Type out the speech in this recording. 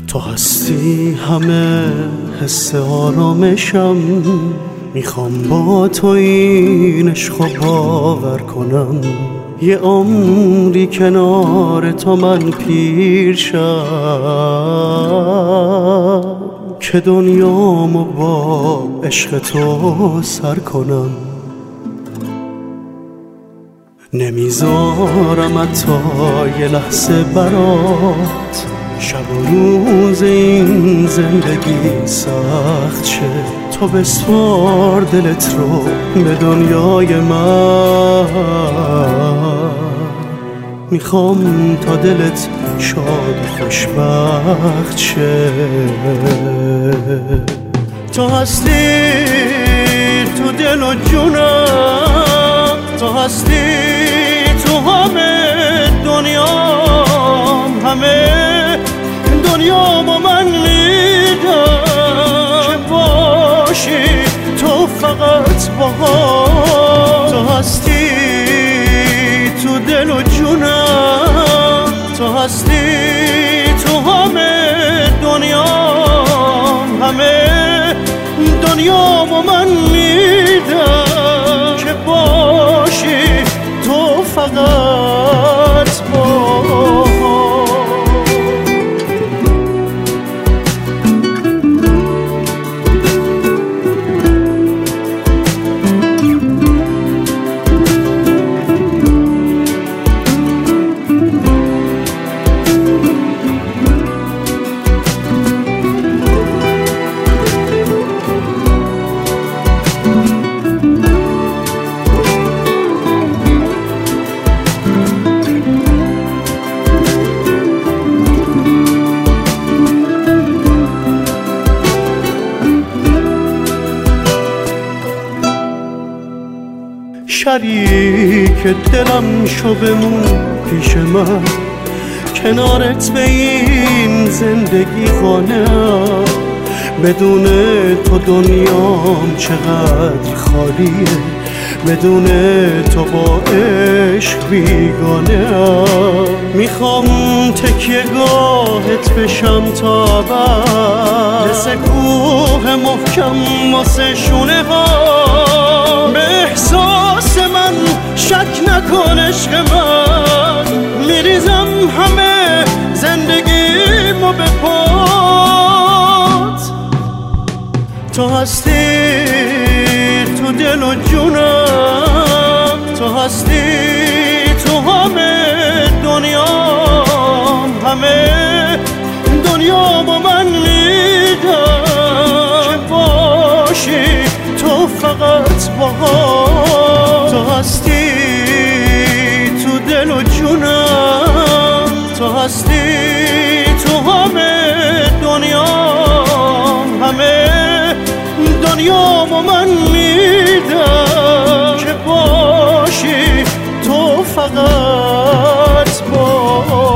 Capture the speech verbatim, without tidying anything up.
تو هستی همه حس آرامشم، میخوام با تو این عشقو باور کنم، یه عمری کنار تو من پیر شم که دنیامو با عشق تو سر کنم. نمیذارم حتی یه لحظه برات شب و روز این زندگی سخت شه، تو بسپار دلت رو به دنیای من، میخوام تا دلت شاد و خوشبخت شه. تو هستی تو دل و جونم، تو هستی تو همه دنیام، همه دنیامو من میدم که باشی تو فقط باهام. تو هستی تو دل و جونم، تو هستی تو همه دنیام، همه دنیامو من میدم که باشی تو فقط باهام. شریک دلم شو بمون پیش من، کنارت به این زندگی خانم، بدون تو دنیام چقدر خالیه، بدون تو با عشق بیگانه. میخوام تکیه گاهت بشم تا ابد، مثل کوه محکم واسه شونه ها، به احساس من شک نکن عشق من، میریزم همه زندگیمو به پات. تو هستی تو دل و جونم، تو هستی تو همه دنیام، همه دنیامو من میدم که باشی تو فقط باهام. تو هستی تو دل و جونم، تو هستی تو همه دنیام، همه دنیامو من میدم که باشی تو فقط با